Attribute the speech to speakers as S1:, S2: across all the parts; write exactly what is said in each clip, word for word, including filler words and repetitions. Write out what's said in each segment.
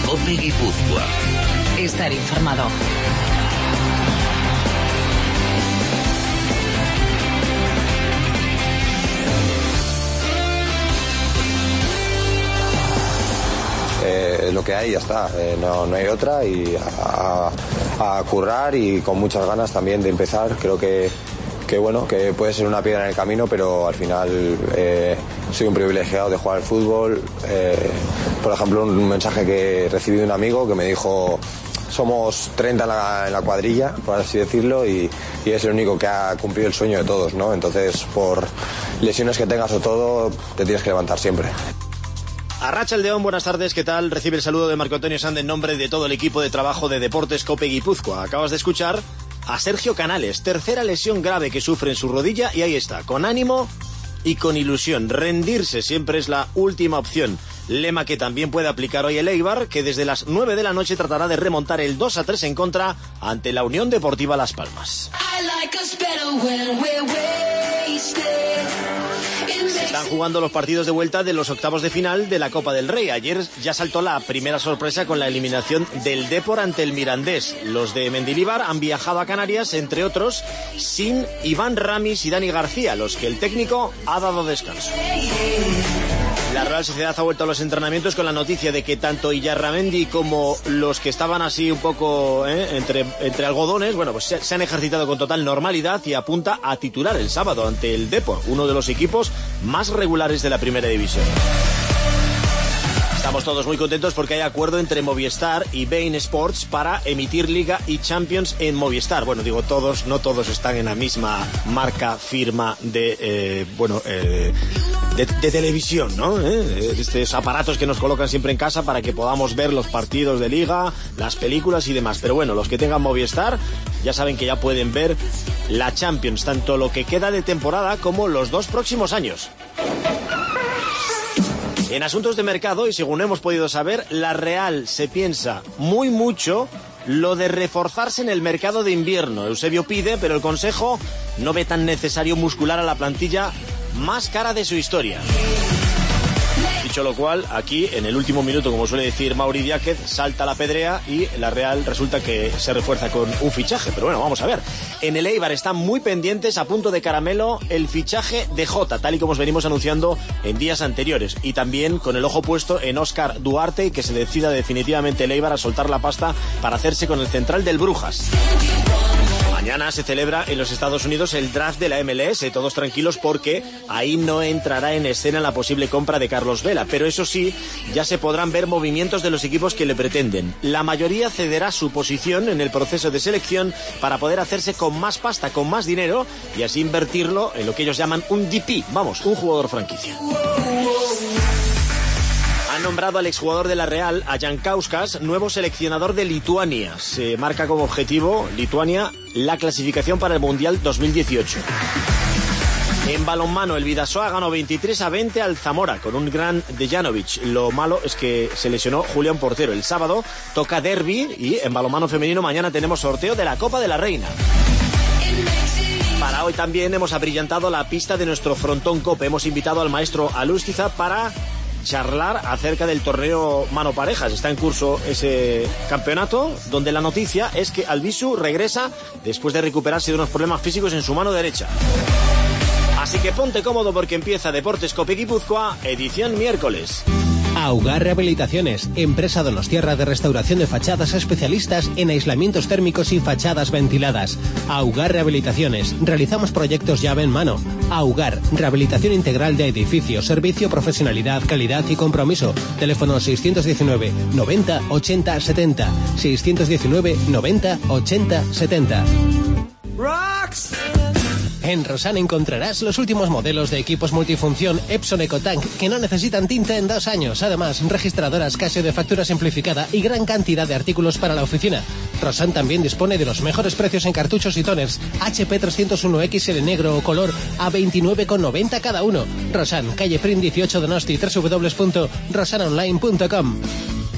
S1: COPE Guipúzcoa.
S2: Estar informado.
S3: Eh, lo que hay, ya está, eh, no, no hay otra, y a, a, a currar y con muchas ganas también de empezar. Creo que, que bueno, que puede ser una piedra en el camino, pero al final eh, soy un privilegiado de jugar al fútbol. Eh, por ejemplo, un mensaje que recibí de un amigo que me dijo: somos treinta en la, en la cuadrilla, por así decirlo, y, y es el único que ha cumplido el sueño de todos, ¿no? Entonces, por lesiones que tengas o todo, te tienes que levantar siempre.
S4: Arratsaldeon, buenas tardes, ¿qué tal? Recibe el saludo de Marco Antonio Sand en nombre de todo el equipo de trabajo de Deportes COPE Guipúzcoa. Acabas de escuchar a Sergio Canales, tercera lesión grave que sufre en su rodilla, y ahí está, con ánimo y con ilusión. Rendirse siempre es la última opción. Lema que también puede aplicar hoy el Eibar, que desde las nueve de la noche tratará de remontar el dos a tres en contra ante la Unión Deportiva Las Palmas. Se están jugando los partidos de vuelta de los octavos de final de la Copa del Rey. Ayer ya saltó la primera sorpresa con la eliminación del Depor ante el Mirandés. Los de Mendilibar han viajado a Canarias, entre otros, sin Iván Ramis y Dani García, los que el técnico ha dado descanso. La Real Sociedad ha vuelto a los entrenamientos con la noticia de que tanto Iyarramendi como los que estaban así un poco eh, entre, entre algodones, bueno, pues se, se han ejercitado con total normalidad y apunta a titular el sábado ante el Depor, uno de los equipos más regulares de la primera división. Estamos todos muy contentos porque hay acuerdo entre Movistar y Bein Sports para emitir Liga y Champions en Movistar. Bueno, digo todos, no todos están en la misma marca, firma de, eh, bueno, eh, de, de televisión, ¿no? ¿Eh? Estos aparatos que nos colocan siempre en casa para que podamos ver los partidos de Liga, las películas y demás. Pero bueno, los que tengan Movistar ya saben que ya pueden ver la Champions, tanto lo que queda de temporada como los dos próximos años. En asuntos de mercado, y según hemos podido saber, la Real se piensa muy mucho lo de reforzarse en el mercado de invierno. Eusebio pide, pero el Consejo no ve tan necesario muscular a la plantilla más cara de su historia. Dicho lo cual, aquí, en el último minuto, como suele decir Mauri Diáquez, salta la pedrea y la Real resulta que se refuerza con un fichaje. Pero bueno, vamos a ver. En el Eibar están muy pendientes, a punto de caramelo, el fichaje de Jota, tal y como os venimos anunciando en días anteriores. Y también con el ojo puesto en Óscar Duarte, y que se decida definitivamente el Eibar a soltar la pasta para hacerse con el central del Brujas. Mañana se celebra en los Estados Unidos el draft de la M L S, todos tranquilos porque ahí no entrará en escena la posible compra de Carlos Vela, pero eso sí, ya se podrán ver movimientos de los equipos que le pretenden. La mayoría cederá su posición en el proceso de selección para poder hacerse con más pasta, con más dinero, y así invertirlo en lo que ellos llaman un D P, vamos, un jugador franquicia. Han nombrado al exjugador de la Real, a Jankauskas, nuevo seleccionador de Lituania. Se marca como objetivo, Lituania, la clasificación para el Mundial dos mil dieciocho. En balonmano, el Bidasoa ganó veintitrés a veinte al Zamora, con un gran Dejanovic. Lo malo es que se lesionó Julián Portero. El sábado toca derbi y en balonmano femenino mañana tenemos sorteo de la Copa de la Reina. Para hoy también hemos abrillantado la pista de nuestro frontón COPE. Hemos invitado al maestro Alustiza para charlar acerca del torneo mano parejas. Está en curso ese campeonato, donde la noticia es que Albisu regresa después de recuperarse de unos problemas físicos en su mano derecha. Así que ponte cómodo porque empieza Deportes COPE Guipúzcoa, edición miércoles.
S5: Augar Rehabilitaciones, empresa donostiarra de restauración de fachadas, especialistas en aislamientos térmicos y fachadas ventiladas. Augar Rehabilitaciones, realizamos proyectos llave en mano. Augar, rehabilitación integral de edificios, servicio, profesionalidad, calidad y compromiso. Teléfono seiscientos diecinueve noventa ochenta setenta, seiscientos diecinueve noventa ochenta setenta. Rocks. En Rosan encontrarás los últimos modelos de equipos multifunción Epson EcoTank que no necesitan tinta en dos años. Además, registradoras Casio de factura simplificada y gran cantidad de artículos para la oficina. Rosan también dispone de los mejores precios en cartuchos y toners H P trescientos uno X L negro o color a veintinueve con noventa cada uno. Rosan, calle Prim dieciocho Donosti, doble u doble u doble u punto rosan online punto com.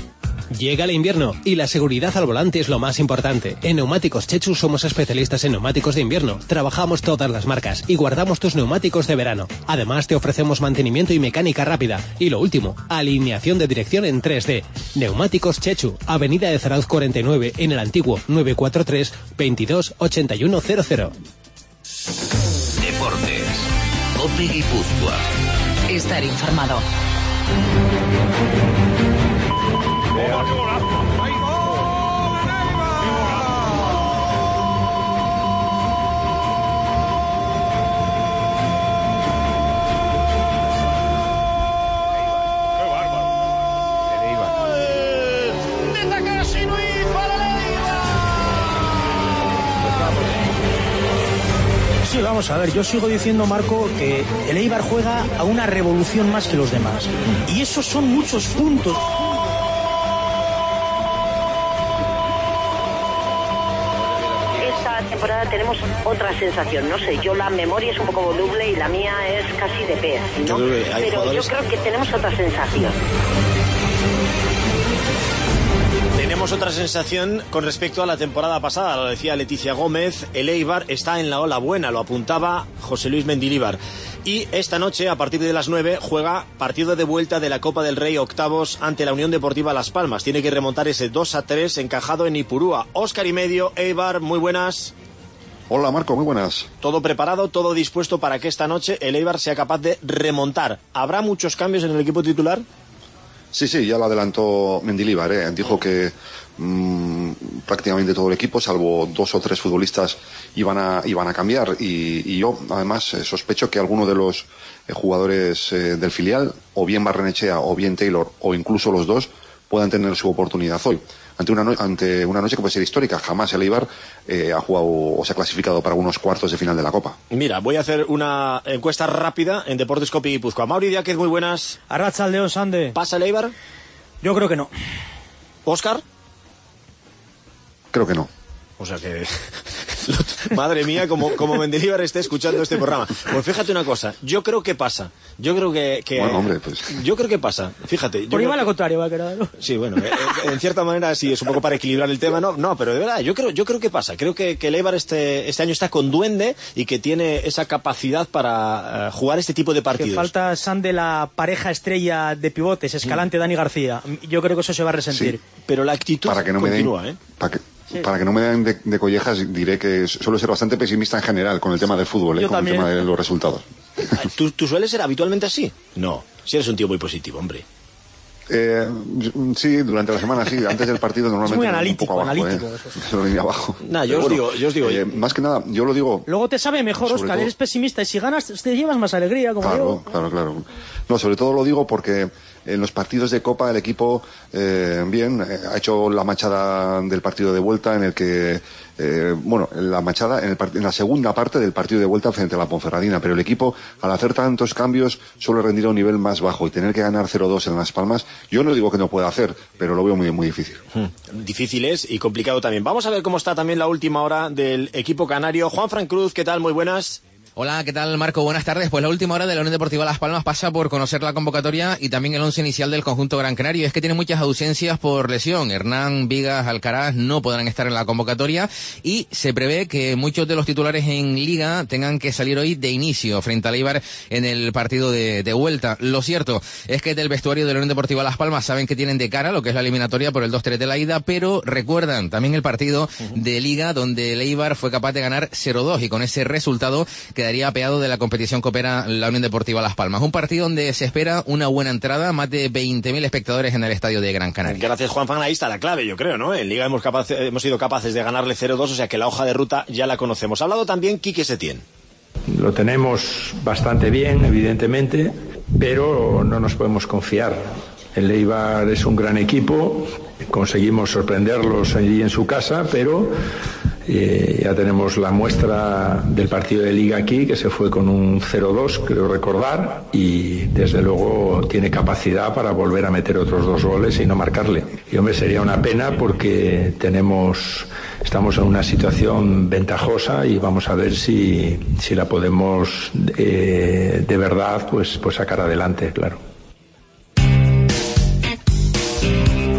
S5: Llega el invierno y la seguridad al volante es lo más importante. En Neumáticos Chechu somos especialistas en neumáticos de invierno. Trabajamos todas las marcas y guardamos tus neumáticos de verano. Además te ofrecemos mantenimiento y mecánica rápida. Y lo último, alineación de dirección en tres D. Neumáticos Chechu, Avenida de Zarauz cuarenta y nueve en el antiguo nueve cuatro tres, veintidós, ochenta y uno cero cero.
S1: Deportes. COPE Guipúzcoa.
S2: Estar informado.
S6: Sí, vamos a ver, yo sigo diciendo, Marco, que el Eibar juega a una revolución más que los demás. Y esos son muchos puntos.
S7: Esta temporada tenemos otra sensación, no sé, yo la memoria es un poco voluble y la mía es casi de pez, ¿no? Yo Pero jugadores... yo creo que tenemos otra sensación.
S4: Tenemos otra sensación con respecto a la temporada pasada, lo decía Leticia Gómez, el Eibar está en la ola buena, lo apuntaba José Luis Mendilibar. Y esta noche, a partir de las nueve, juega partido de vuelta de la Copa del Rey octavos ante la Unión Deportiva Las Palmas. Tiene que remontar ese dos a tres encajado en Ipurúa. Óscar y medio, Eibar, muy buenas.
S8: Hola Marco, muy buenas.
S4: Todo preparado, todo dispuesto para que esta noche el Eibar sea capaz de remontar. ¿Habrá muchos cambios en el equipo titular?
S8: Sí, sí, ya lo adelantó Mendilibar, ¿eh? Dijo que mmm, prácticamente todo el equipo, salvo dos o tres futbolistas, iban a, iban a cambiar. Y, y yo, además, eh, sospecho que alguno de los eh, jugadores eh, del filial, o bien Barrenechea, o bien Taylor, o incluso los dos, puedan tener su oportunidad hoy. Ante una, no- ante una noche que puede ser histórica. Jamás el Eibar eh, ha jugado o se ha clasificado para unos cuartos de final de la Copa.
S4: Mira, voy a hacer una encuesta rápida en Deportes COPE Guipúzcoa. Mauri Díaz, muy buenas.
S6: Arratsaldeon, Sande.
S4: ¿Pasa el Eibar?
S6: Yo creo que no.
S4: ¿Óscar?
S8: Creo que no.
S4: O sea que... Madre mía, como, como Mendilibar esté escuchando este programa. Pues fíjate una cosa, yo creo que pasa. Yo creo que... que
S8: Bueno, hombre, pues...
S4: Yo creo que pasa, fíjate. Yo
S6: Por ahí
S4: creo
S6: va la
S4: que-
S6: contraria, va a quedar, ¿no?
S4: Sí, bueno, eh, eh, en cierta manera sí, es un poco para equilibrar el tema. No, no, pero de verdad, yo creo, yo creo que pasa. Creo que, que el Eibar este, este año está con duende y que tiene esa capacidad para eh, jugar este tipo de
S6: Que
S4: partidos.
S6: falta, Sande, la pareja estrella de pivotes, Escalante, Dani García. Yo creo que eso se va a resentir.
S8: Sí.
S4: Pero la actitud
S8: Para que no me den,
S4: continúa, ¿eh?
S8: para que,
S6: Sí.
S8: para que no me den de, de collejas, diré que suelo ser bastante pesimista en general con el tema del fútbol, ¿eh?
S6: Yo
S8: con
S6: también.
S8: el tema de los resultados.
S4: ¿Tú, ¿Tú sueles ser habitualmente así? No, si eres un tío muy positivo, hombre.
S8: Eh, sí, durante la semana sí, antes del partido normalmente
S6: Es muy
S8: me voy
S6: analítico,
S8: un poco abajo,
S6: analítico,
S8: ¿eh?
S6: eso.
S8: Me voy abajo.
S4: Nah, yo
S8: Pero
S4: os digo- yo os digo-
S8: eh, más que nada, yo lo digo.
S6: Luego te sabe mejor,
S8: Sobre
S6: Óscar,
S8: todo-
S6: eres pesimista y si ganas te llevas más alegría, como
S8: Claro,
S6: yo.
S8: claro, claro. No, sobre todo lo digo porque en los partidos de Copa el equipo, eh, bien, eh, ha hecho la machada del partido de vuelta en el que, eh, bueno, la machada en, el part- en la segunda parte del partido de vuelta frente a la Ponferradina, pero el equipo, al hacer tantos cambios, suele rendir a un nivel más bajo y tener que ganar cero dos en Las Palmas, yo no digo que no pueda hacer, pero lo veo muy, muy difícil.
S4: Difícil es y complicado también. Vamos a ver cómo está también la última hora del equipo canario. Juan Fran Cruz, ¿qué tal? Muy buenas.
S9: Hola, ¿qué tal, Marco? Buenas tardes. Pues la última hora de la Unión Deportiva Las Palmas pasa por conocer la convocatoria y también el once inicial del conjunto Gran Canario. Es que tiene muchas ausencias por lesión. Hernán, Vigas, Alcaraz no podrán estar en la convocatoria y se prevé que muchos de los titulares en Liga tengan que salir hoy de inicio frente al Eibar en el partido de, de vuelta. Lo cierto es que del vestuario de la Unión Deportiva Las Palmas saben que tienen de cara lo que es la eliminatoria por el dos tres de la ida, pero recuerdan también el partido de Liga donde el Eibar fue capaz de ganar cero dos y con ese resultado quedaría apeado de la competición que opera la Unión Deportiva Las Palmas. Un partido donde se espera una buena entrada, más de veinte mil espectadores en el estadio de Gran Canaria.
S4: Gracias, Juan Fran. Ahí está la clave, yo creo, ¿no? En Liga hemos, capaz, hemos sido capaces de ganarle cero dos, o sea que la hoja de ruta ya la conocemos. Ha hablado también Quique Setién.
S10: Lo tenemos bastante bien, evidentemente, pero no nos podemos confiar. El Eibar es un gran equipo, conseguimos sorprenderlos allí en su casa, pero eh, ya tenemos la muestra del partido de Liga aquí, que se fue con un cero dos, creo recordar, y desde luego tiene capacidad para volver a meter otros dos goles y no marcarle. Y hombre, sería una pena porque tenemos, estamos en una situación ventajosa y vamos a ver si, si la podemos eh, de verdad pues, pues sacar adelante, claro.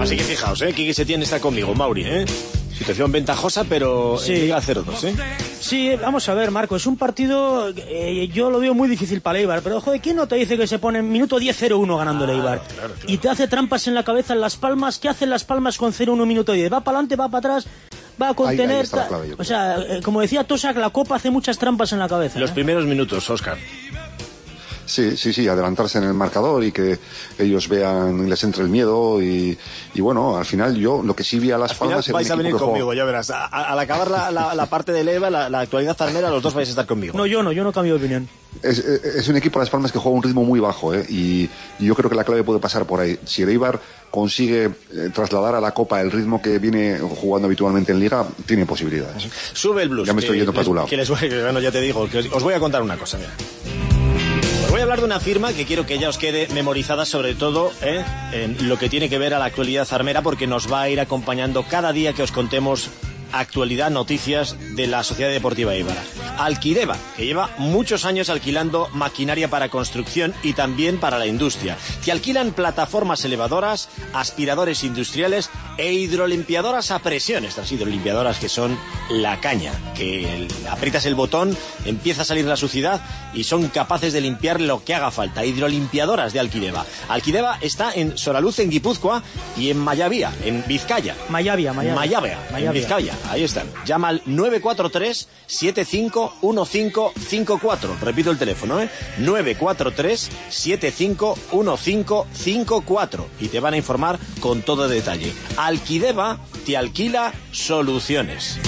S4: Así que fijaos, ¿eh? Quique Setién está conmigo, Mauri, ¿eh? Situación ventajosa, pero
S6: sí.
S4: en Liga cero dos, ¿eh?
S6: Sí, vamos a ver, Marco, es un partido, eh, yo lo veo muy difícil para el Eibar, pero joder, ¿quién no te dice que se pone en minuto diez cero uno ganando el Eibar?
S4: Claro, claro, claro.
S6: Y te hace trampas en la cabeza en Las Palmas. ¿Qué hacen Las Palmas con cero uno minuto diez? Va para adelante, va para atrás, va a contener...
S8: Ahí, ahí está la clave,
S6: o sea, eh, como decía Tosak, la Copa hace muchas trampas en la cabeza.
S4: Los
S6: ¿eh?
S4: primeros minutos, Óscar.
S8: Sí, sí, sí, adelantarse en el marcador y que ellos vean, les entre el miedo y, y bueno, al final yo lo que sí vi a Las Palmas...
S4: Al final vais a venir conmigo, ya verás. A, a, al acabar la, la, la parte de Leva, la, la actualidad zarmera, los dos vais a estar conmigo.
S6: No, yo no, yo no cambio de opinión.
S8: Es, es un equipo Las Palmas que juega a un ritmo muy bajo, ¿eh? y, y yo creo que la clave puede pasar por ahí. Si el Eibar consigue eh, trasladar a la Copa el ritmo que viene jugando habitualmente en Liga, tiene posibilidades.
S4: Sube el blues.
S8: Ya me estoy yendo
S4: les,
S8: para tu lado.
S4: Que les voy, bueno, ya te digo, que os, os voy a contar una cosa, mira. Os voy a hablar de una firma que quiero que ya os quede memorizada, sobre todo ¿eh? en lo que tiene que ver a la actualidad zarmera, porque nos va a ir acompañando cada día que os contemos actualidad, noticias de la Sociedad Deportiva Eibar. Alquideva, que lleva muchos años alquilando maquinaria para construcción y también para la industria. Te alquilan plataformas elevadoras, aspiradores industriales e hidrolimpiadoras a presión. Estas hidrolimpiadoras que son la caña, que el, aprietas el botón, empieza a salir la suciedad y son capaces de limpiar lo que haga falta. Hidrolimpiadoras de Alquideva. Alquideva está en Soraluz, en Guipúzcoa, y en Mayavía, en Vizcaya.
S6: Mayavia, Mayavia.
S4: Mayavia, en Vizcaya. Ahí están. Llama al nueve cuatro tres, siete cinco uno cinco cinco cuatro. Repito el teléfono, ¿eh? nueve cuatro tres, siete cinco uno cinco cinco cuatro. Y te van a informar con todo detalle. Alquideva te alquila soluciones.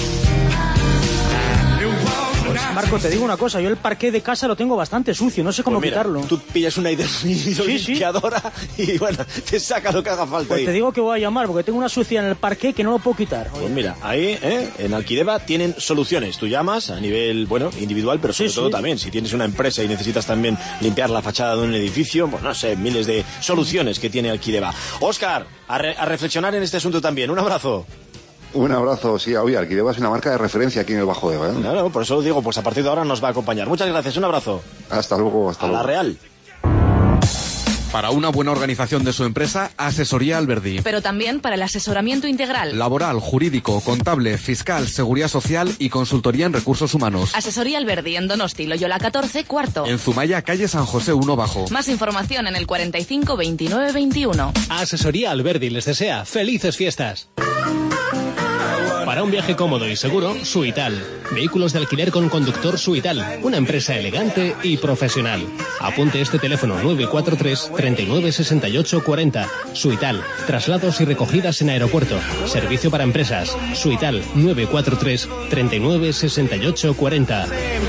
S6: Pues, Marco, te digo una cosa, yo el parqué de casa lo tengo bastante sucio, no sé cómo
S4: pues mira,
S6: quitarlo.
S4: Tú pillas una hidrolimpiadora sí, sí. y bueno, te saca lo que haga falta.
S6: Pues
S4: ahí.
S6: Te digo que voy a llamar porque tengo una sucia en el parqué que no lo puedo quitar. Oye.
S4: Pues mira, ahí ¿eh? en Alquideva tienen soluciones. Tú llamas a nivel, bueno, individual, pero sobre sí, todo sí. también, si tienes una empresa y necesitas también limpiar la fachada de un edificio, pues no sé, miles de soluciones que tiene Alquideva. Óscar, a, re a reflexionar en este asunto también. Un abrazo.
S8: Un abrazo, sí, oye, Alquideva es una marca de referencia aquí en el Bajo Deva, ¿eh?
S4: Claro, por eso lo digo, pues a partir de ahora nos va a acompañar. Muchas gracias, un abrazo.
S8: Hasta luego, hasta
S4: a
S8: luego.
S4: A la Real.
S11: Para una buena organización de su empresa, Asesoría Alberdi.
S2: Pero también para el asesoramiento integral.
S11: Laboral, jurídico, contable, fiscal, seguridad social y consultoría en recursos humanos.
S2: Asesoría Alberdi en Donosti, Loyola catorce, cuarto.
S11: En Zumaya, calle San José uno bajo.
S2: Más información en el cuarenta y cinco veintinueve veintiuno.
S5: Asesoría Alberdi les desea felices fiestas. Para un viaje cómodo y seguro, Suital. Vehículos de alquiler con conductor Suital. Una empresa elegante y profesional. Apunte este teléfono nueve cuatro tres, treinta y nueve, sesenta y ocho, cuarenta. Suital. Traslados y recogidas en aeropuerto. Servicio para empresas. Suital. nueve cuatro tres, treinta y nueve, sesenta y ocho, cuarenta.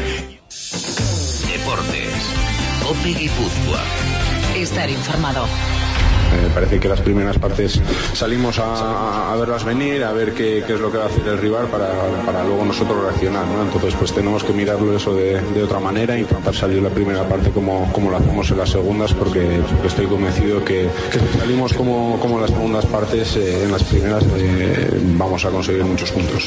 S1: Deportes. Ope Guipúzcoa.
S2: Estar informado.
S10: Me parece que las primeras partes salimos a, a verlas venir, a ver qué, qué es lo que va a hacer el rival para, para luego nosotros reaccionar, ¿no? Entonces pues tenemos que mirarlo eso de, de otra manera, intentar salir la primera parte como, como lo hacemos en las segundas, porque, porque estoy convencido que, que si salimos como, como en las segundas partes, eh, en las primeras eh, vamos a conseguir muchos puntos.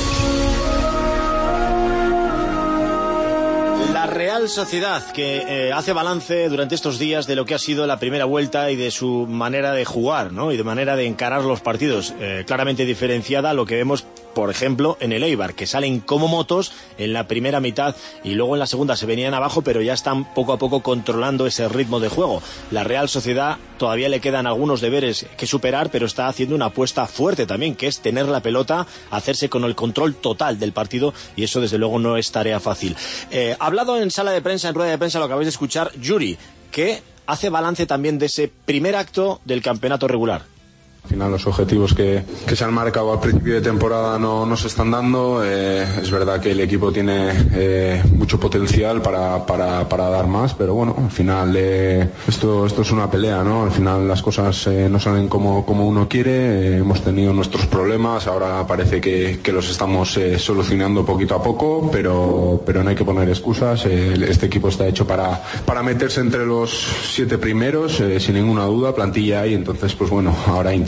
S4: La Real Sociedad, que eh, hace balance durante estos días de lo que ha sido la primera vuelta y de su manera de jugar, ¿no? Y de manera de encarar los partidos, eh, claramente diferenciada a lo que vemos, por ejemplo, en el Eibar, que salen como motos en la primera mitad y luego en la segunda se venían abajo, pero ya están poco a poco controlando ese ritmo de juego. La Real Sociedad todavía le quedan algunos deberes que superar, pero está haciendo una apuesta fuerte también, que es tener la pelota, hacerse con el control total del partido, y eso desde luego no es tarea fácil. Eh, ha hablado en sala de prensa, en rueda de prensa, lo acabáis de escuchar, Yuri, que hace balance también de ese primer acto del campeonato regular.
S10: Al final los objetivos que, que se han marcado al principio de temporada no, no se están dando. Eh, es verdad que el equipo tiene eh, mucho potencial para, para, para dar más, pero bueno, al final eh, esto, esto es una pelea, ¿no? Al final las cosas eh, no salen como, como uno quiere. Eh, hemos tenido nuestros problemas, ahora parece que, que los estamos eh, solucionando poquito a poco, pero, pero no hay que poner excusas. Eh, este equipo está hecho para, para meterse entre los siete primeros, eh, sin ninguna duda, plantilla hay, entonces pues bueno, ahora intentamos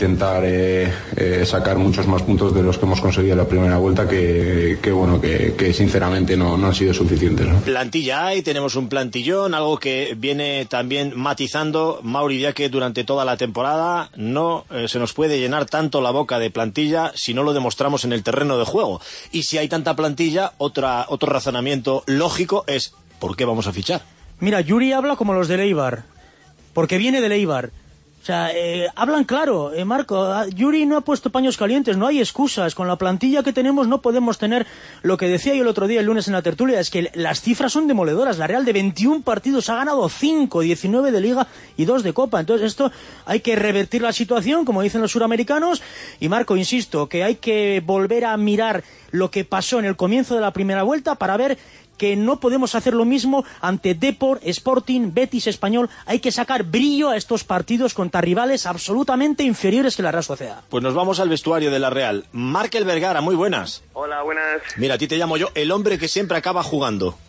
S10: intentar eh, eh, sacar muchos más puntos de los que hemos conseguido en la primera vuelta, que, que bueno, que, que sinceramente no, no han sido suficientes, ¿no?
S4: Plantilla hay, tenemos un plantillón, algo que viene también matizando Mauri Diaque durante toda la temporada. No eh, se nos puede llenar tanto la boca de plantilla si no lo demostramos en el terreno de juego. Y si hay tanta plantilla, otra, otro razonamiento lógico es ¿por qué vamos a fichar?
S6: Mira, Yuri habla como los del Eibar, porque viene del Eibar. O sea, eh, hablan claro, eh, Marco. Yuri no ha puesto paños calientes, no hay excusas. Con la plantilla que tenemos no podemos tener lo que decía yo el otro día, el lunes en la tertulia, es que las cifras son demoledoras. La Real de veintiún partidos ha ganado cinco, diecinueve de Liga y dos de Copa. Entonces esto hay que revertir la situación, como dicen los suramericanos. Y Marco, insisto, que hay que volver a mirar lo que pasó en el comienzo de la primera vuelta para ver que no podemos hacer lo mismo ante Depor, Sporting, Betis, Español. Hay que sacar brillo a estos partidos contra rivales absolutamente inferiores que la Real Sociedad.
S4: Pues nos vamos al vestuario de la Real. Markel Vergara, muy buenas.
S12: Hola, buenas.
S4: Mira, a ti te llamo yo el hombre que siempre acaba jugando.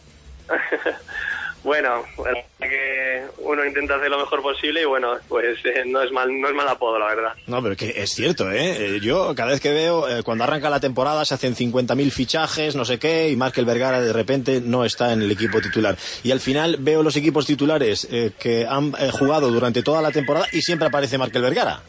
S12: Bueno, bueno, que uno intenta hacer lo mejor posible y bueno, pues eh, no es mal no es mal apodo, la verdad.
S4: No, pero que es cierto, ¿eh? Yo cada vez que veo, eh, cuando arranca la temporada se hacen cincuenta mil fichajes, no sé qué, y Markel Vergara de repente no está en el equipo titular. Y al final veo los equipos titulares eh, que han eh, jugado durante toda la temporada y siempre aparece Markel Vergara.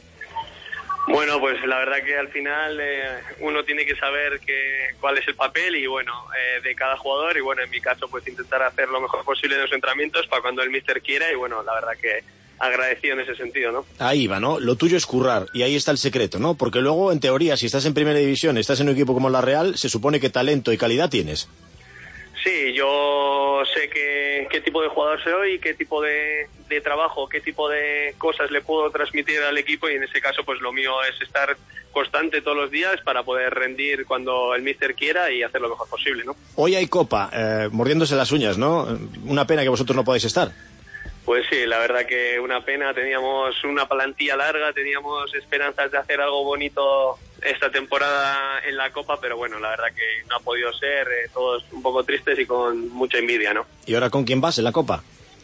S12: Bueno, pues la verdad que al final eh, uno tiene que saber que, cuál es el papel y bueno, eh, de cada jugador y bueno, en mi caso pues intentar hacer lo mejor posible en los entrenamientos para cuando el míster quiera y bueno, la verdad que agradecido en ese sentido, ¿no?
S4: Ahí va, ¿no? Lo tuyo es currar y ahí está el secreto, ¿no? Porque luego, en teoría, si estás en primera división, estás en un equipo como la Real, se supone que talento y calidad tienes.
S12: Sí, yo sé que, qué tipo de jugador soy, qué tipo de, de trabajo, qué tipo de cosas le puedo transmitir al equipo y en ese caso pues lo mío es estar constante todos los días para poder rendir cuando el míster quiera y hacer lo mejor posible, ¿no?
S4: Hoy hay Copa, eh, mordiéndose las uñas, ¿no? Una pena que vosotros no podáis estar.
S12: Pues sí, la verdad que una pena, teníamos una plantilla larga, teníamos esperanzas de hacer algo bonito esta temporada en la Copa, pero bueno, la verdad que no ha podido ser, eh, todos un poco tristes y con mucha envidia, ¿no?
S4: ¿Y ahora con quién vas en la Copa?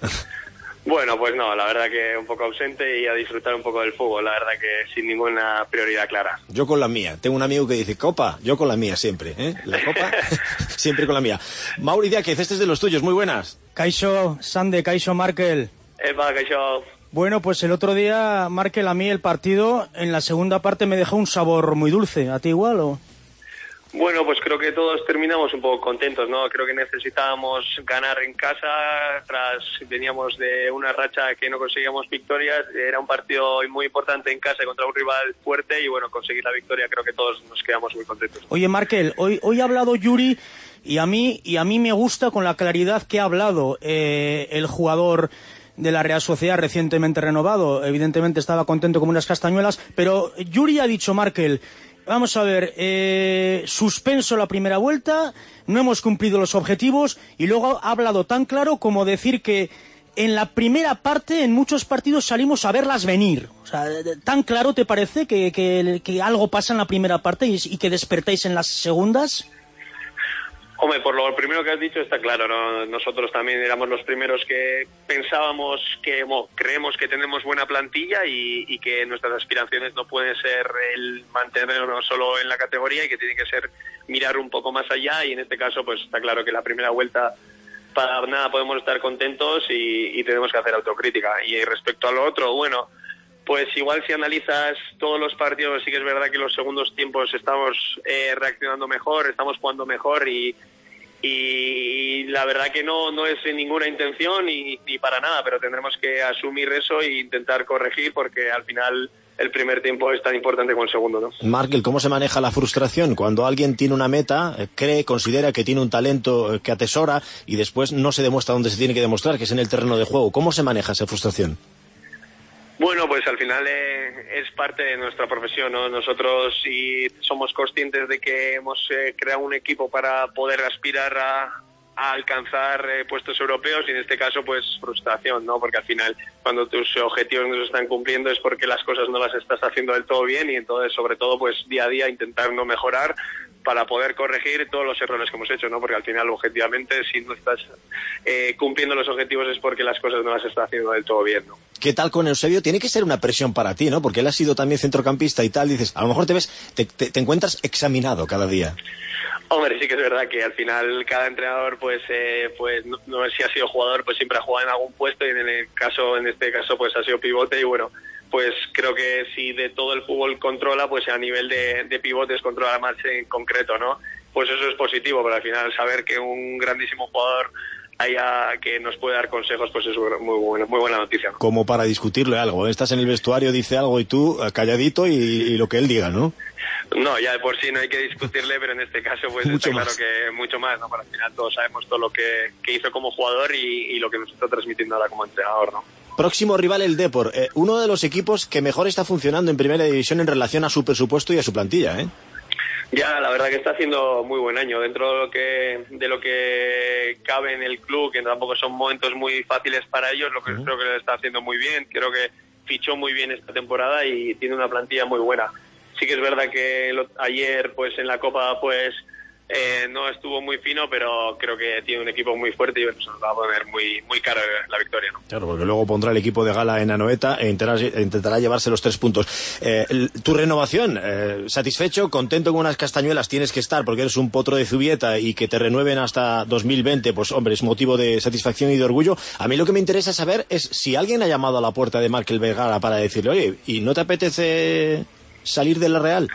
S12: Bueno, pues no, la verdad que un poco ausente y a disfrutar un poco del fútbol, la verdad que sin ninguna prioridad clara.
S4: Yo con la mía, tengo un amigo que dice Copa, yo con la mía siempre, ¿eh? La Copa, siempre con la mía. Mauri Diáquez, este es de los tuyos, muy buenas.
S6: Kaixo, Sande, Kaixo, Markel.
S12: Epa, Kaixo.
S6: Bueno, pues el otro día, Markel, a mí el partido en la segunda parte me dejó un sabor muy dulce. ¿A ti igual o...?
S12: Bueno, pues creo que todos terminamos un poco contentos, ¿no? Creo que necesitábamos ganar en casa, tras veníamos de una racha que no conseguíamos victorias, era un partido muy importante en casa contra un rival fuerte y bueno, conseguir la victoria creo que todos nos quedamos muy contentos.
S6: Oye, Markel, hoy, hoy ha hablado Yuri y a mí, y a mí me gusta con la claridad que ha hablado eh, el jugador de la Real Sociedad recientemente renovado. Evidentemente estaba contento como unas castañuelas, pero Yuri ha dicho, Markel, vamos a ver, eh, suspenso la primera vuelta, no hemos cumplido los objetivos y luego ha hablado tan claro como decir que en la primera parte, en muchos partidos salimos a verlas venir. O sea, ¿tan claro te parece que, que, que algo pasa en la primera parte y, y que despertáis en las segundas?
S12: Hombre, por lo primero que has dicho está claro, ¿no? Nosotros también éramos los primeros que pensábamos que, bueno, creemos que tenemos buena plantilla y, y que nuestras aspiraciones no pueden ser el mantenernos solo en la categoría y que tiene que ser mirar un poco más allá y en este caso pues está claro que la primera vuelta para nada podemos estar contentos y, y tenemos que hacer autocrítica. Y respecto a lo otro, bueno, pues igual si analizas todos los partidos sí que es verdad que en los segundos tiempos estamos eh, reaccionando mejor, estamos jugando mejor y, y la verdad que no no es ninguna intención ni, ni para nada, pero tendremos que asumir eso e intentar corregir porque al final el primer tiempo es tan importante como el segundo, ¿no?
S4: Markel, ¿cómo se maneja la frustración cuando alguien tiene una meta, cree, considera que tiene un talento que atesora y después no se demuestra donde se tiene que demostrar, que es en el terreno de juego? ¿Cómo se maneja esa frustración?
S12: Bueno, pues al final eh, es parte de nuestra profesión, ¿no? Nosotros sí somos conscientes de que hemos eh, creado un equipo para poder aspirar a, a alcanzar eh, puestos europeos y en este caso pues frustración, ¿no? Porque al final cuando tus objetivos no se están cumpliendo es porque las cosas no las estás haciendo del todo bien y entonces sobre todo pues día a día intentar no mejorar para poder corregir todos los errores que hemos hecho, ¿no? Porque al final objetivamente si no estás eh, cumpliendo los objetivos es porque las cosas no las estás haciendo del todo bien, ¿no?
S4: ¿Qué tal con Eusebio? Tiene que ser una presión para ti, ¿no? Porque él ha sido también centrocampista y tal, dices, a lo mejor te ves, te, te, te encuentras examinado cada día.
S12: Hombre, sí que es verdad que al final cada entrenador, pues, eh, pues no, no sé si ha sido jugador, pues siempre ha jugado en algún puesto y en el caso, en este caso, pues ha sido pivote y bueno, pues creo que si de todo el fútbol controla, pues a nivel de, de pivotes controla más en concreto, ¿no? Pues eso es positivo, pero al final saber que un grandísimo jugador haya que nos puede dar consejos, pues es muy buena, muy buena noticia, ¿no?
S4: Como para discutirle algo, estás en el vestuario, dice algo y tú calladito y, y lo que él diga, ¿no?
S12: No, ya de por sí no hay que discutirle, pero en este caso pues
S4: mucho
S12: está
S4: más.
S12: claro que mucho más, ¿no? Para al final todos sabemos todo lo que, que hizo como jugador y, y lo que nos está transmitiendo ahora como entrenador, ¿no?
S4: Próximo rival el Depor, eh, uno de los equipos que mejor está funcionando en Primera División en relación a su presupuesto y a su plantilla, ¿eh?
S12: Ya, la verdad que está haciendo muy buen año dentro de lo que de lo que cabe en el club, que tampoco son momentos muy fáciles para ellos, lo que uh-huh. creo que lo está haciendo muy bien, creo que fichó muy bien esta temporada y tiene una plantilla muy buena. Sí que es verdad que lo, ayer pues en la Copa pues eh, no estuvo muy fino, pero creo que tiene un equipo muy fuerte y bueno, se nos va a poner muy muy caro la victoria, ¿no?
S4: Claro, porque luego pondrá el equipo de gala en Anoeta e intentará, intentará llevarse los tres puntos. Eh, tu renovación, eh, satisfecho, contento con unas castañuelas tienes que estar porque eres un potro de Zubieta y que te renueven hasta dos mil veinte, pues hombre, es motivo de satisfacción y de orgullo. A mí lo que me interesa saber es si alguien ha llamado a la puerta de Markel Vergara para decirle, oye, ¿y no te apetece salir de la Real?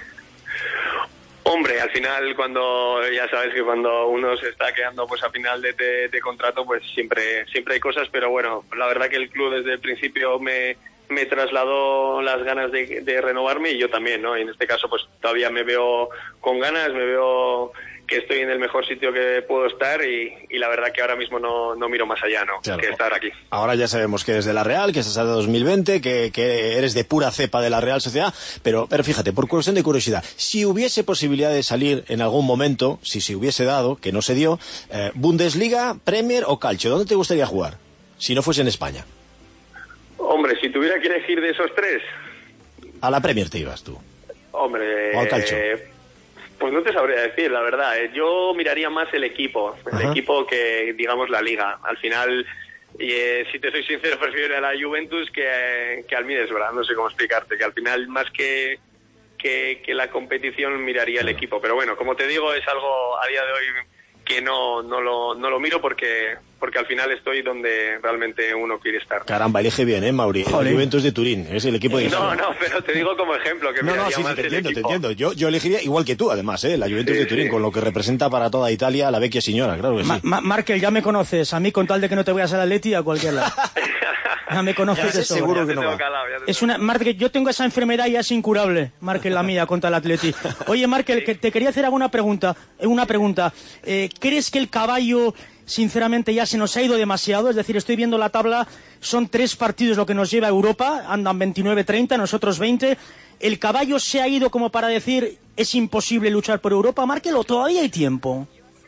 S12: Hombre, al final cuando ya sabes que cuando uno se está quedando pues a final de, de, de contrato pues siempre siempre hay cosas, pero bueno, la verdad que el club desde el principio me, me trasladó las ganas de, de renovarme y yo también, ¿no? Y en este caso pues todavía me veo con ganas, me veo que estoy en el mejor sitio que puedo estar y, y la verdad que ahora mismo no, no miro más allá, ¿no? Claro. Que estar aquí.
S4: Ahora ya sabemos que eres de la Real, que estás hasta dos mil veinte, que, que eres de pura cepa de la Real Sociedad, pero, pero fíjate, por cuestión de curiosidad, si hubiese posibilidad de salir en algún momento, si se hubiese dado, que no se dio, eh, Bundesliga, Premier o Calcio, ¿dónde te gustaría jugar? Si no fuese en España.
S12: Hombre, si tuviera que elegir de esos tres...
S4: A la Premier te ibas tú.
S12: Hombre...
S4: O al Calcio.
S12: Eh... Pues no te sabría decir, la verdad. Yo miraría más el equipo, el Ajá. equipo que, digamos, la liga. Al final, y, eh, si te soy sincero, prefiero a la Juventus que, que al Middlesbrough. No sé cómo explicarte, que al final, más que, que, que la competición, miraría el equipo. Pero bueno, como te digo, es algo a día de hoy que no, no, lo, no lo miro porque, porque al final estoy donde realmente uno quiere estar.
S4: Caramba, elige bien, ¿eh, Mauri? El Juventus de Turín, es el equipo de...
S12: No, no, pero te digo como ejemplo que
S4: no,
S12: miraría
S4: no, sí,
S12: más
S4: sí, te
S12: el
S4: entiendo,
S12: equipo.
S4: te entiendo. Yo, yo elegiría igual que tú, además, ¿eh? La Juventus
S12: sí,
S4: de Turín,
S12: sí.
S4: con lo que representa para toda Italia la vecchia señora, claro que sí.
S6: Ma Ma Markel, ya me conoces, a mí con tal de que no te vayas al Atleti a cualquier lado. Ya me conoces de sobra.
S4: Seguro que no va.
S12: Calado,
S6: es una, Markel, yo tengo esa enfermedad y es incurable, Markel, la mía, contra el Atleti. Oye, Markel, que te quería hacer alguna pregunta. Una pregunta. Eh, ¿Crees que el caballo, sinceramente, ya se nos ha ido demasiado? Es decir, estoy viendo la tabla, son tres partidos lo que nos lleva a Europa, andan veintinueve treinta, nosotros veinte. ¿El caballo se ha ido como para decir es imposible luchar por Europa, Markel, o todavía hay tiempo?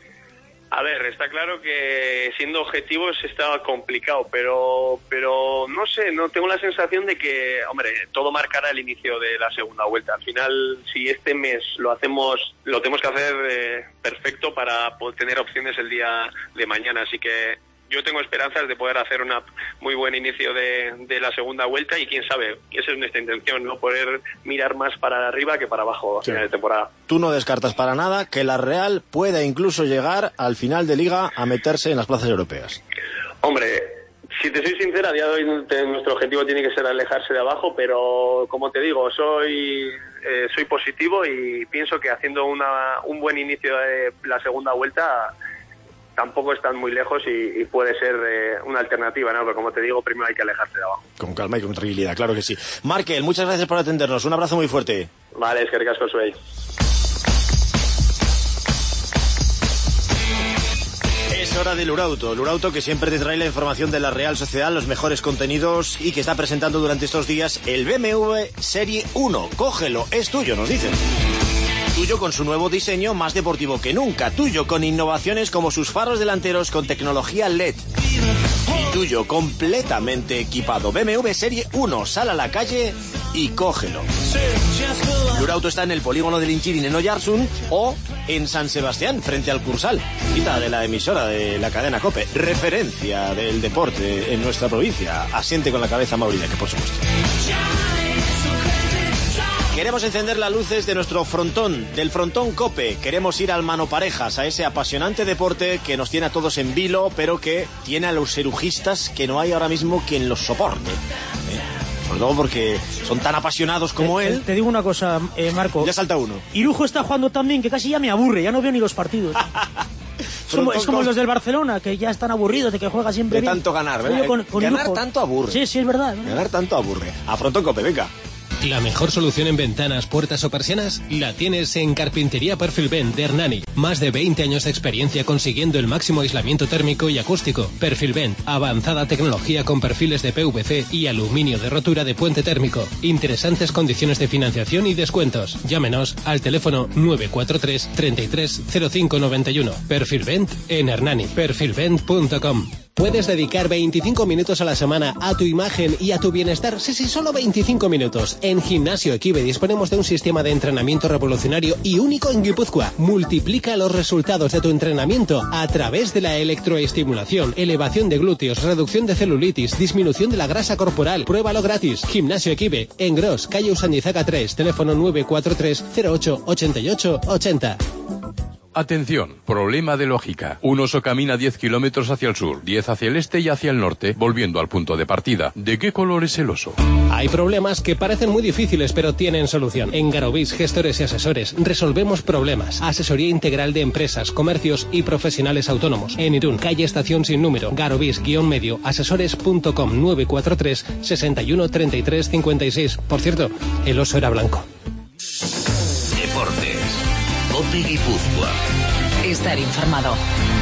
S12: A ver, está claro que siendo objetivos está complicado, pero pero no sé, no tengo la sensación de que, hombre, todo marcará el inicio de la segunda vuelta. Al final, si este mes lo hacemos, lo tenemos que hacer eh, perfecto para poder tener opciones el día de mañana. Así que yo tengo esperanzas de poder hacer un muy buen inicio de, de la segunda vuelta y quién sabe, esa es nuestra intención, ¿no? Poder mirar más para arriba que para abajo a sí. final de temporada.
S4: Tú no descartas para nada que la Real pueda incluso llegar al final de Liga a meterse en las plazas europeas.
S12: Hombre, si te soy sincera, a día de hoy nuestro objetivo tiene que ser alejarse de abajo, pero como te digo, soy eh, soy positivo y pienso que haciendo una, un buen inicio de la segunda vuelta tampoco están muy lejos y, y puede ser eh, una alternativa, ¿no? Pero como te digo, primero hay que alejarse de abajo.
S4: Con calma y con tranquilidad, claro que sí. Markel, muchas gracias por atendernos. Un abrazo muy fuerte.
S12: Vale, es que ricasco soy.
S4: Es hora de Lurauto. Lurauto, que siempre te trae la información de la Real Sociedad, los mejores contenidos y que está presentando durante estos días el B M W Serie uno. Cógelo, es tuyo, nos dicen. Tuyo con su nuevo diseño más deportivo que nunca. Tuyo con innovaciones como sus faros delanteros con tecnología L E D. Y Tuyo completamente equipado. B M W Serie uno. Sal a la calle y cógelo. Lurauto está en el polígono del Inchirin en Oyarzun o en San Sebastián, frente al Cursal. Cita de la emisora de la cadena COPE. Referencia del deporte en nuestra provincia. Asiente con la cabeza Mauricio, que por supuesto. Queremos encender las luces de nuestro frontón, del frontón COPE. Queremos ir al mano parejas, a ese apasionante deporte que nos tiene a todos en vilo, pero que tiene a los cerujistas que no hay ahora mismo quien los soporte. ¿Eh? Sobre todo porque son tan apasionados como
S6: te,
S4: él.
S6: Te digo una cosa, eh, Marco.
S4: Ya salta uno.
S6: Irujo está jugando tan bien que casi ya me aburre, ya no veo ni los partidos. Como, es como los del Barcelona, que ya están aburridos de que juega siempre
S4: de
S6: bien.
S4: De tanto ganar, ¿verdad?
S6: Con, con
S4: ganar
S6: Irujo.
S4: tanto aburre.
S6: Sí, sí, es verdad. ¿no?
S4: Ganar tanto aburre. A Frontón COPE, venga.
S5: La mejor solución en ventanas, puertas o persianas la tienes en Carpintería Perfilvent de Hernani. Más de veinte años de experiencia consiguiendo el máximo aislamiento térmico y acústico. Perfilvent, avanzada tecnología con perfiles de P V C y aluminio de rotura de puente térmico. Interesantes condiciones de financiación y descuentos. Llámenos al teléfono nueve cuatro tres, treinta y tres, cero cinco noventa y uno. Perfilvent en Hernani. perfilvent punto com. Puedes dedicar veinticinco minutos a la semana a tu imagen y a tu bienestar. Sí, sí, solo veinticinco minutos. En Gimnasio Equibe disponemos de un sistema de entrenamiento revolucionario y único en Guipúzcoa. Multiplica los resultados de tu entrenamiento a través de la electroestimulación, elevación de glúteos, reducción de celulitis, disminución de la grasa corporal. Pruébalo gratis. Gimnasio Equibe, en Gros, calle Usandizaga tres, teléfono nueve cuatro tres, cero ocho, ochenta y ocho, ochenta.
S13: Atención, problema de lógica. Un oso camina diez kilómetros hacia el sur, diez hacia el este y hacia el norte, volviendo al punto de partida. ¿De qué color es el oso?
S5: Hay problemas que parecen muy difíciles, pero tienen solución. En Garovis, gestores y asesores, resolvemos problemas. Asesoría integral de empresas, comercios y profesionales autónomos. En Irún, calle Estación sin número, garovis-medio, asesores punto com, nueve cuatro tres, sesenta y uno, treinta y tres, cincuenta y seis. Por cierto, el oso era blanco.
S1: Deportes. COPE Guipúzcoa.
S2: Estar informado.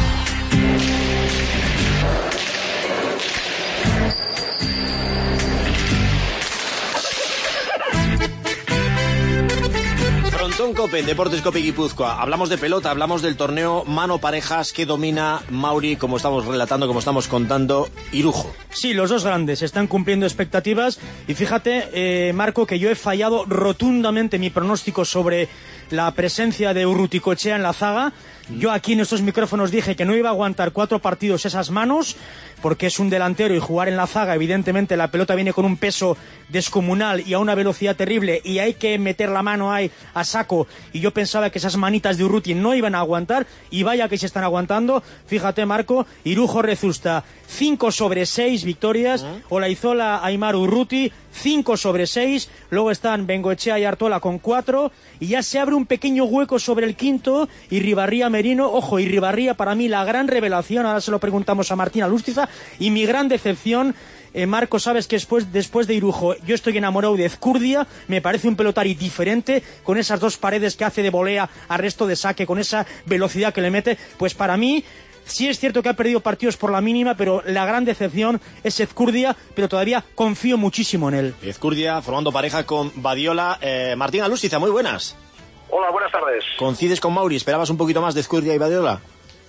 S4: Frontón COPE, Deportes COPE Guipúzcoa. Hablamos de pelota, hablamos del torneo mano parejas que domina Mauri, como estamos relatando, como estamos contando, Irujo.
S6: Sí, los dos grandes están cumpliendo expectativas y fíjate, eh, Marco, que yo he fallado rotundamente mi pronóstico sobre la presencia de Urruticoechea en la zaga. Yo aquí en estos micrófonos dije que no iba a aguantar cuatro partidos esas manos, porque es un delantero y jugar en la zaga, evidentemente la pelota viene con un peso descomunal y a una velocidad terrible y hay que meter la mano ahí a saco, y yo pensaba que esas manitas de Urruti no iban a aguantar y vaya que se están aguantando. Fíjate, Marco, Irujo Rezusta, cinco sobre seis victorias, Olaizola, Aimar, Urruti, cinco sobre seis, luego están Bengoechea y Artola con cuatro, y ya se abre un pequeño hueco sobre el quinto, y Ribarría Merino, ojo, y Ribarría para mí la gran revelación, ahora se lo preguntamos a Martín Alústiza, y mi gran decepción. Eh, Marco, sabes que después, después de Irujo yo estoy enamorado de Ezcurdia, me parece un pelotari diferente, con esas dos paredes que hace de volea a resto de saque, con esa velocidad que le mete. Pues para mí sí es cierto que ha perdido partidos por la mínima, pero la gran decepción es Ezcurdia, pero todavía confío muchísimo en él.
S4: Ezcurdia formando pareja con Badiola. eh, Martín Alústiza, muy buenas.
S14: Hola, buenas tardes.
S4: ¿Coincides con Mauri? ¿Esperabas un poquito más de Ezcurdia y Badiola?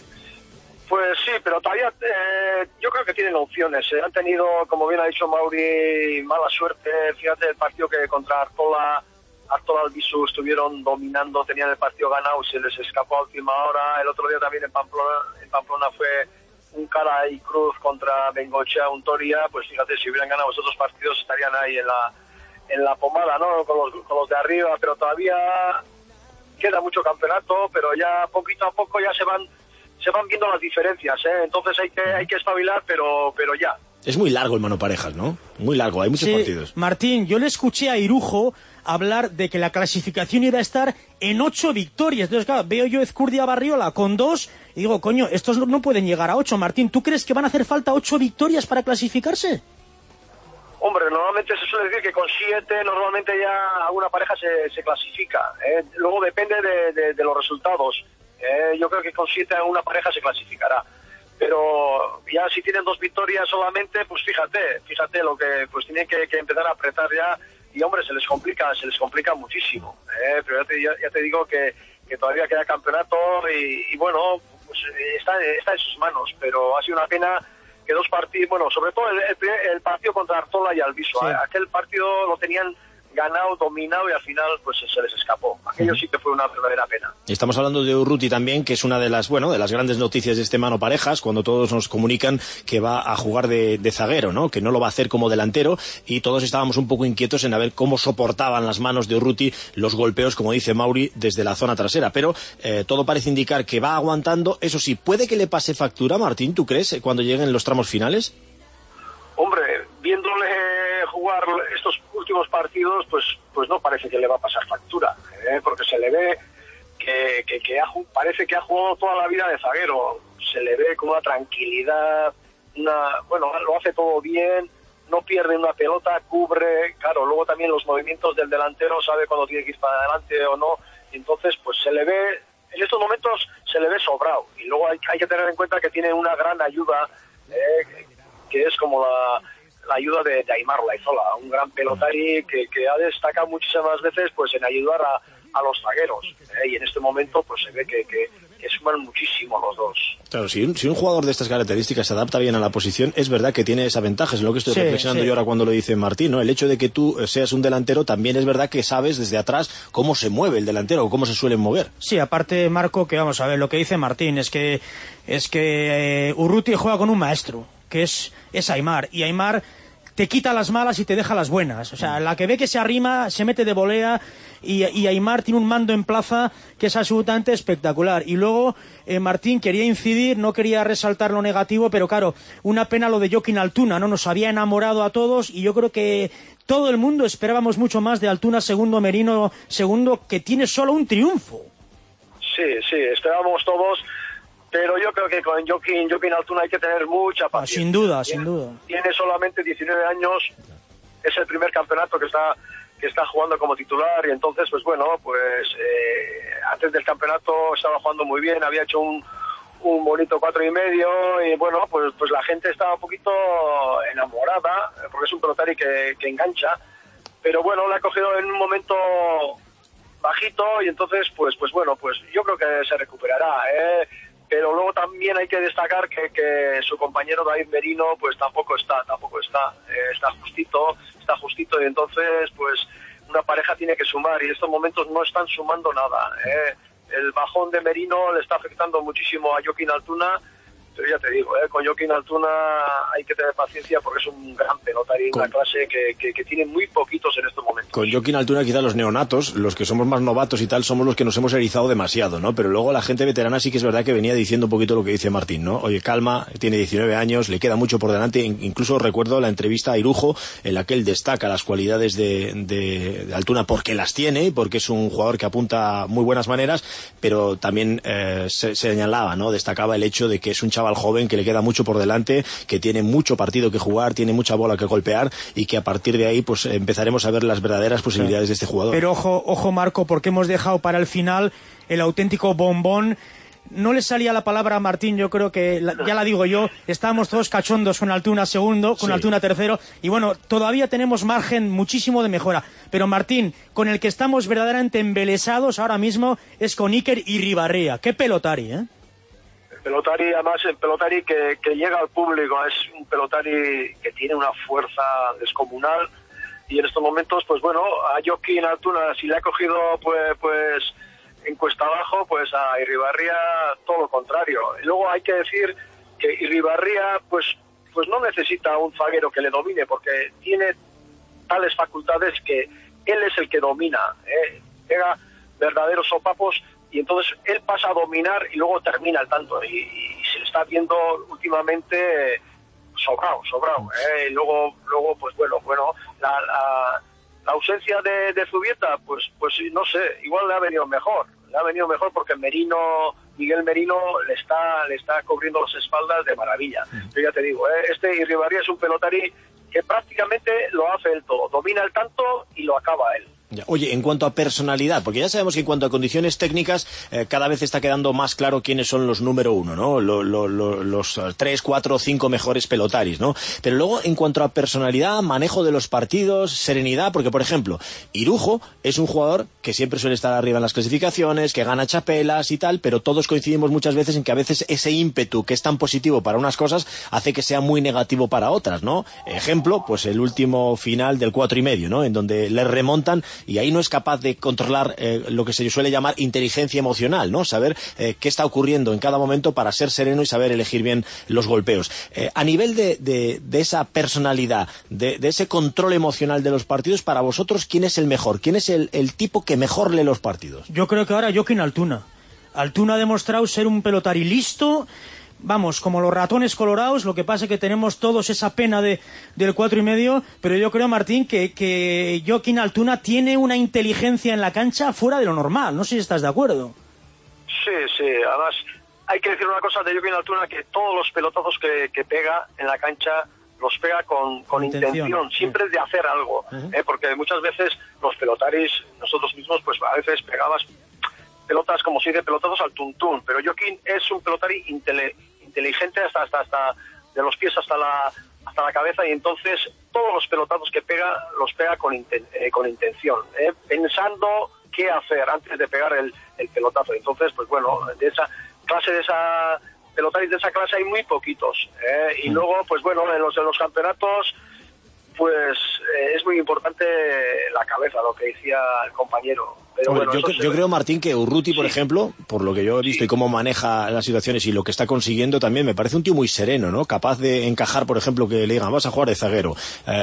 S14: Pues sí, pero todavía eh, yo creo que tienen opciones. Eh. Han tenido, como bien ha dicho Mauri, mala suerte. Fíjate el partido que contra Artola, Artola Albisu estuvieron dominando, tenían el partido ganado, se les escapó a última hora. El otro día también en Pamplona, en Pamplona fue un cara y cruz contra Bengoechea, un Toria. Pues fíjate, si hubieran ganado esos dos partidos estarían ahí en la en la pomada, ¿no? Con los, con los de arriba, pero todavía queda mucho campeonato, pero ya poquito a poco ya se van se van viendo las diferencias, ¿eh? Entonces hay que hay que espabilar, pero pero ya.
S4: Es muy largo el mano parejas, ¿no? Muy largo, hay muchos
S6: sí,
S4: partidos.
S6: Martín, yo le escuché a Irujo hablar de que la clasificación iba a estar en ocho victorias. Entonces, claro, veo yo Ezcurdia Barriola con dos y digo, coño, estos no, no pueden llegar a ocho. Martín, ¿tú crees que van a hacer falta ocho victorias para clasificarse?
S14: Hombre, normalmente se suele decir que con siete normalmente ya alguna pareja se, se clasifica, ¿eh? Luego depende de, de, de los resultados. Eh, yo creo que con siete una pareja se clasificará, pero ya si tienen dos victorias solamente, pues fíjate, fíjate lo que pues tienen que, que empezar a apretar ya y hombre, se les complica, se les complica muchísimo, ¿eh? Pero ya te, ya, ya te digo que, que todavía queda campeonato y, y bueno, pues está, está en sus manos, pero ha sido una pena que dos partidos, bueno, sobre todo el, el, el partido contra Artola y Albisu, sí. Aquel partido lo tenían ganado, dominado y al final pues se les escapó. Aquello sí que fue una verdadera pena.
S4: Estamos hablando de Urruti también, que es una de las, bueno, de las grandes noticias de este Mano Parejas, cuando todos nos comunican que va a jugar de, de zaguero, ¿no? Que no lo va a hacer como delantero, y todos estábamos un poco inquietos en a ver cómo soportaban las manos de Urruti los golpeos, como dice Mauri, desde la zona trasera, pero eh, todo parece indicar que va aguantando. Eso sí, ¿puede que le pase factura, Martín, tú crees, cuando lleguen los tramos finales?
S14: Hombre, viéndole jugar estos últimos partidos, pues pues no parece que le va a pasar factura, ¿eh? Porque se le ve que, que, que ha, parece que ha jugado toda la vida de zaguero, se le ve con una tranquilidad, una bueno, lo hace todo bien, no pierde una pelota, cubre, claro, luego también los movimientos del delantero, sabe cuándo tiene que ir para adelante o no, y entonces pues se le ve, en estos momentos se le ve sobrado, y luego hay, hay que tener en cuenta que tiene una gran ayuda, eh, que es como la, la ayuda de, de Aimar Olaizola, un gran pelotari que, que ha destacado muchísimas veces pues en ayudar a, a los zagueros, ¿eh? Y en este momento pues se ve que, que, que suman muchísimo los dos.
S4: Claro, si un, si un jugador de estas características se adapta bien a la posición, es verdad que tiene esa ventaja, es lo que estoy sí, reflexionando sí. yo ahora cuando lo dice Martín, ¿no? El hecho de que tú seas un delantero, también es verdad que sabes desde atrás cómo se mueve el delantero o cómo se suelen mover.
S6: Sí, aparte, Marco, que vamos a ver, lo que dice Martín es que es que eh, Urruti juega con un maestro, que es, es Aimar, y Aimar te quita las malas y te deja las buenas. O sea, la que ve que se arrima, se mete de volea, y, y Aimar tiene un mando en plaza que es absolutamente espectacular. Y luego, eh, Martín quería incidir, no quería resaltar lo negativo, pero claro, una pena lo de Joaquín Altuna, ¿no? Nos había enamorado a todos, y yo creo que todo el mundo esperábamos mucho más de Altuna segundo, Merino segundo, que tiene solo un triunfo.
S14: Sí, sí, esperábamos todos. Pero yo creo que con Joaquín, Joaquín Altuna hay que tener mucha paciencia.
S6: Ah, sin duda,
S14: tiene,
S6: sin duda.
S14: Tiene solamente diecinueve años, es el primer campeonato que está que está jugando como titular, y entonces, pues bueno, pues eh, antes del campeonato estaba jugando muy bien, había hecho un, un bonito cuatro y medio, y bueno, pues pues la gente estaba un poquito enamorada, porque es un pelotari que, que engancha, pero bueno, la ha cogido en un momento bajito, y entonces, pues pues bueno, pues yo creo que se recuperará, ¿eh? Pero luego también hay que destacar que, que su compañero David Merino pues tampoco está, tampoco está, eh, está justito, está justito, y entonces pues una pareja tiene que sumar, y en estos momentos no están sumando nada, eh. El bajón de Merino le está afectando muchísimo a Joaquín Altuna, pero ya te digo, eh, con Joaquín Altuna hay que tener paciencia porque es un gran pelotari, una clase que, que, que tiene muy poquitos en estos momentos.
S4: Con Joaquín Altuna quizá los neonatos, los que somos más novatos y tal, somos los que nos hemos erizado demasiado, ¿no? Pero luego la gente veterana sí que es verdad que venía diciendo un poquito lo que dice Martín, ¿no? Oye, calma, tiene diecinueve años, le queda mucho por delante. Incluso recuerdo la entrevista a Irujo en la que él destaca las cualidades de, de, de Altuna porque las tiene y porque es un jugador que apunta muy buenas maneras, pero también eh, se, se señalaba, ¿no? Destacaba el hecho de que es un chaval joven que le queda mucho por delante, que tiene mucho partido que jugar, tiene mucha bola que golpear, y que a partir de ahí pues empezaremos a ver las verdaderas posibilidades de este jugador.
S6: Pero ojo, ojo Marco, porque hemos dejado para el final el auténtico bombón. No le salía la palabra a Martín, yo creo que, la, ya la digo yo, estábamos todos cachondos con Altuna segundo, con sí. Altuna tercero, y bueno, todavía tenemos margen muchísimo de mejora. Pero Martín, con el que estamos verdaderamente embelesados ahora mismo es con Iker Irribarrea. ¡Qué pelotari, eh!
S14: Pelotari, además, el pelotari que, que llega al público, es un pelotari que tiene una fuerza descomunal, y en estos momentos, pues bueno, a Joaquín Altuna, si le ha cogido pues pues en cuesta abajo, pues a Irribarría todo lo contrario. Y luego hay que decir que Irribarría pues pues no necesita un zaguero que le domine, porque tiene tales facultades que él es el que domina, ¿eh? Pega verdaderos sopapos, y entonces él pasa a dominar y luego termina el tanto, y, y se le está viendo últimamente sobrado, sobrado, ¿eh? Y luego, luego pues bueno, bueno, la, la, la ausencia de, de Zubieta, pues pues no sé, igual le ha venido mejor, le ha venido mejor porque Merino, Miguel Merino le está le está cubriendo las espaldas de maravilla. Yo ya te digo, ¿eh? Este Irribarría es un pelotari que prácticamente lo hace él todo, domina el tanto y lo acaba él.
S4: Ya. Oye, en cuanto a personalidad, porque ya sabemos que en cuanto a condiciones técnicas, eh, cada vez está quedando más claro quiénes son los número uno, ¿no? Lo, lo, lo, los tres, cuatro, cinco mejores pelotaris, ¿no? Pero luego, en cuanto a personalidad, manejo de los partidos, serenidad, porque, por ejemplo, Irujo es un jugador que siempre suele estar arriba en las clasificaciones, que gana chapelas y tal, pero todos coincidimos muchas veces en que a veces ese ímpetu que es tan positivo para unas cosas hace que sea muy negativo para otras, ¿no? Ejemplo, pues el último final del cuatro y medio, ¿no? En donde le remontan y ahí no es capaz de controlar eh, lo que se suele llamar inteligencia emocional, ¿no? Saber eh, qué está ocurriendo en cada momento para ser sereno y saber elegir bien los golpeos. Eh, a nivel de, de, de esa personalidad, de, de ese control emocional de los partidos, para vosotros, ¿quién es el mejor? ¿Quién es el, el tipo que mejor lee los partidos?
S6: Yo creo que ahora Joaquín Altuna. Altuna ha demostrado ser un pelotari listo, vamos, como los ratones colorados. Lo que pasa es que tenemos todos esa pena de, del cuatro y medio, pero yo creo, Martín, que, que Joaquín Altuna tiene una inteligencia en la cancha fuera de lo normal. No sé si estás de acuerdo.
S14: Sí, sí, además hay que decir una cosa de Joaquín Altuna, que todos los pelotazos que, que pega en la cancha los pega con, con intención, intención siempre de hacer algo, uh-huh. ¿eh? Porque muchas veces los pelotaris, nosotros mismos, pues a veces pegabas pelotas, como se dice, pelotazos al tuntún, pero Joaquín es un pelotari intele, inteligente hasta, hasta, hasta de los pies hasta la, hasta la cabeza, y entonces todos los pelotazos que pega, los pega con, inten, eh, con intención, ¿eh? Pensando qué hacer antes de pegar el, el pelotazo. Entonces, pues bueno, de esa clase, de esa pelotaris de esa clase hay muy poquitos, ¿eh? Y mm. luego, pues bueno, en los, en los campeonatos, pues eh, es muy importante la cabeza, lo que decía el compañero. Pero
S4: Hombre,
S14: bueno,
S4: yo, yo creo, Martín, que Urruti, por sí. ejemplo, por lo que yo he visto sí. y cómo maneja las situaciones y lo que está consiguiendo también, me parece un tío muy sereno, ¿no? Capaz de encajar, por ejemplo, que le digan, vas a jugar de zaguero,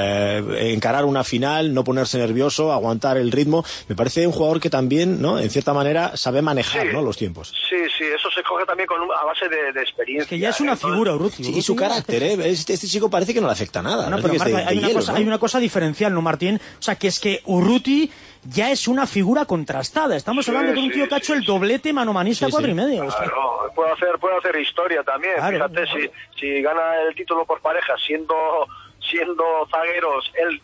S4: eh, encarar una final, no ponerse nervioso, aguantar el ritmo. Me parece un jugador que también, ¿no? En cierta manera, sabe manejar,
S14: sí.
S4: ¿no? Los tiempos.
S14: Sí, sí, eso se coge también con un, a base de, de experiencia.
S6: Es que ya es una
S14: Entonces,
S6: figura, Urruti.
S4: Sí, y su carácter, ¿eh? Este, este chico parece que no le afecta nada.
S6: No,
S4: ¿no?
S6: pero
S4: Es
S6: Marca,
S4: de,
S6: hay,
S4: de
S6: una
S4: hielo,
S6: cosa,
S4: ¿no?
S6: hay una cosa diferencial, ¿no, Martín? O sea, que es que Urruti ya es una figura contrastada. Estamos
S14: sí,
S6: hablando de un
S14: sí,
S6: tío que ha hecho
S14: sí,
S6: el doblete manomanista
S14: sí,
S6: cuatro
S14: sí.
S6: y medio.
S14: Claro, puede hacer, puede hacer historia también. Claro, Fíjate, claro. Si, si gana el título por pareja siendo, siendo zagueros, él,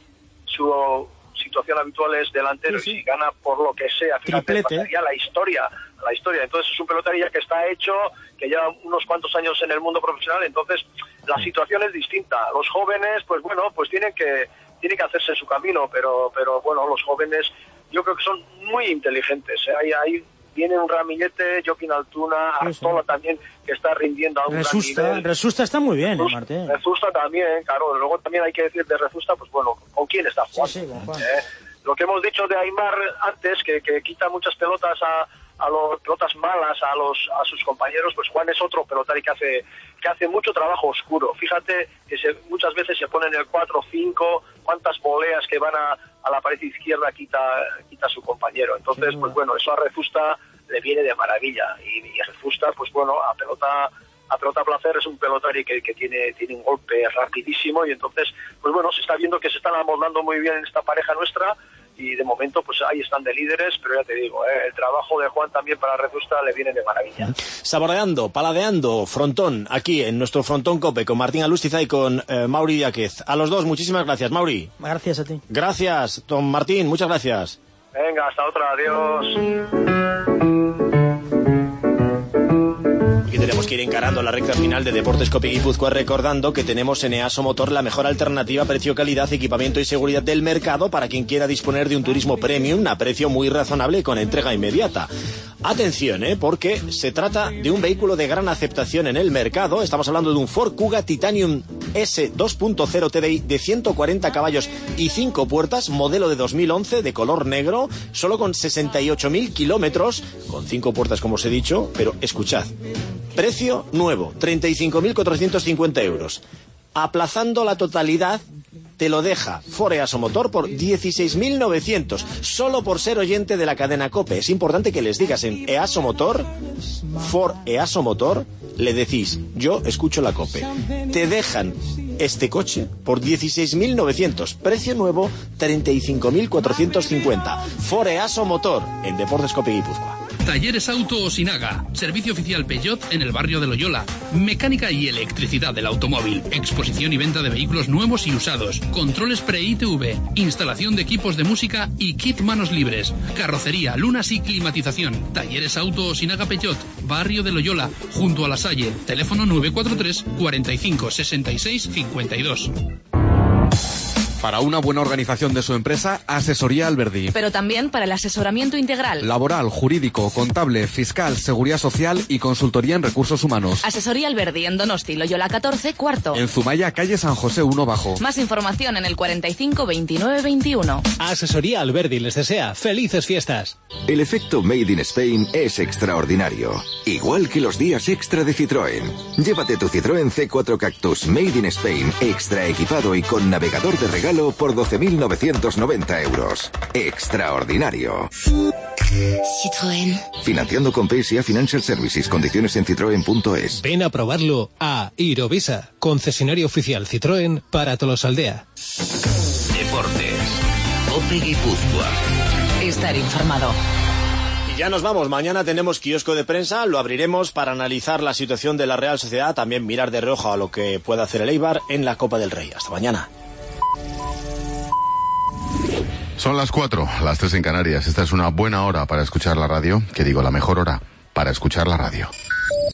S14: su situación habitual es delantero, sí, sí. y si gana por lo que sea, fíjate, pasaría la historia, la historia. Entonces es un pelotaria que está hecho, que lleva unos cuantos años en el mundo profesional, entonces la situación es distinta. Los jóvenes, pues bueno, pues tienen que tienen que hacerse su camino, pero pero bueno, los jóvenes yo creo que son muy inteligentes, ¿eh? Ahí, ahí viene un ramillete, Joaquín Altuna, sí, Artola sí. también, que está rindiendo a un
S6: Resusta,
S14: gran nivel.
S6: Resusta está muy bien,
S14: Resusta,
S6: ¿eh, Martín?
S14: Resusta también, claro. Luego también hay que decir de Resusta, pues bueno, ¿con quién está jugando?
S6: Sí, sí, con Juan.
S14: ¿Eh? Lo que hemos dicho de Aimar antes, que, que quita muchas pelotas a, a los pelotas malas a los a sus compañeros, pues Juan es otro pelotari que hace que hace mucho trabajo oscuro. Fíjate que se, muchas veces se pone en el cuatro cinco, cuántas voleas que van a, a la pared izquierda quita quita su compañero. Entonces, sí, pues bueno, eso a Rezusta le viene de maravilla, y, y Rezusta, pues bueno, a pelota a pelota placer es un pelotari que, que tiene tiene un golpe rapidísimo, y entonces, pues bueno, se está viendo que se están amoldando muy bien en esta pareja nuestra, y de momento pues ahí están de líderes, pero ya te digo, eh, el trabajo de Juan también para Rezusta le viene de maravilla.
S4: Saboreando, paladeando, frontón, aquí en nuestro Frontón Cope, con Martín Alustiza y con eh, Mauri Díaz. A los dos, muchísimas gracias, Mauri.
S6: Gracias a ti.
S4: Gracias, don Martín, muchas gracias.
S14: Venga, hasta otra, adiós.
S4: Y tenemos que ir encarando la recta final de Deportes Cope Guipúzcoa, recordando que tenemos en EASO Motor la mejor alternativa precio-calidad, equipamiento y seguridad del mercado para quien quiera disponer de un turismo premium a precio muy razonable y con entrega inmediata. Atención, ¿eh? Porque se trata de un vehículo de gran aceptación en el mercado. Estamos hablando de un Ford Kuga Titanium S dos punto cero T D I de ciento cuarenta caballos y cinco puertas, modelo de dos mil once, de color negro, solo con sesenta y ocho mil kilómetros, con cinco puertas como os he dicho, pero escuchad, precio nuevo, treinta y cinco mil cuatrocientos cincuenta euros. Aplazando la totalidad, te lo deja Ford EASO Motor por dieciséis mil novecientos, solo por ser oyente de la cadena COPE. Es importante que les digas en EASO Motor, Ford EASO Motor, le decís, yo escucho la COPE. Te dejan este coche por dieciséis mil novecientos, precio nuevo treinta y cinco mil cuatrocientos cincuenta. Ford EASO Motor, en Deportes COPE Guipúzcoa.
S15: Talleres Auto Osinaga, servicio oficial Peugeot en el barrio de Loyola, mecánica y electricidad del automóvil, exposición y venta de vehículos nuevos y usados, controles pre-I T V, instalación de equipos de música y kit manos libres, carrocería, lunas y climatización. Talleres Auto Osinaga Peugeot, barrio de Loyola, junto a La Salle, teléfono nueve cuatro tres, cuarenta y cinco, sesenta y seis, cincuenta y dos.
S11: Para una buena organización de su empresa, Asesoría Alberdi.
S2: Pero también para el asesoramiento integral.
S11: Laboral, jurídico, contable, fiscal, seguridad social y consultoría en recursos humanos.
S2: Asesoría Alberdi en Donosti, Loyola catorce, cuarto.
S11: En Zumaya, calle San José uno bajo.
S2: Más información en el cuarenta y cinco, veintinueve, veintiuno.
S5: Asesoría Alberdi les desea felices fiestas.
S16: El efecto Made in Spain es extraordinario. Igual que los días extra de Citroën. Llévate tu Citroën C cuatro Cactus Made in Spain, extra equipado y con navegador de regalo por doce mil novecientos noventa euros. Extraordinario.
S2: Citroën.
S16: Financiando con P S A Financial Services. Condiciones en citroen punto es.
S5: Ven a probarlo a Irovisa, concesionario oficial Citroën para Tolosaldea.
S1: Deportes. COPE Guipúzcoa.
S2: Estar informado.
S4: Y ya nos vamos. Mañana tenemos kiosco de prensa. Lo abriremos para analizar la situación de la Real Sociedad. También mirar de reojo a lo que puede hacer el Eibar en la Copa del Rey. Hasta mañana.
S17: Son las cuatro, las tres en Canarias. Esta es una buena hora para escuchar la radio, que digo, la mejor hora para escuchar la radio.